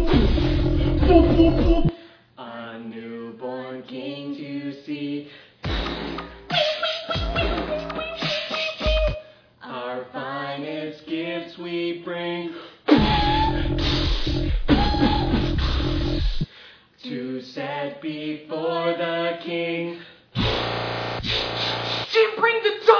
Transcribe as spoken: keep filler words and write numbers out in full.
A newborn king to see. Our finest gifts we bring to set before the king. Jim, bring the dog!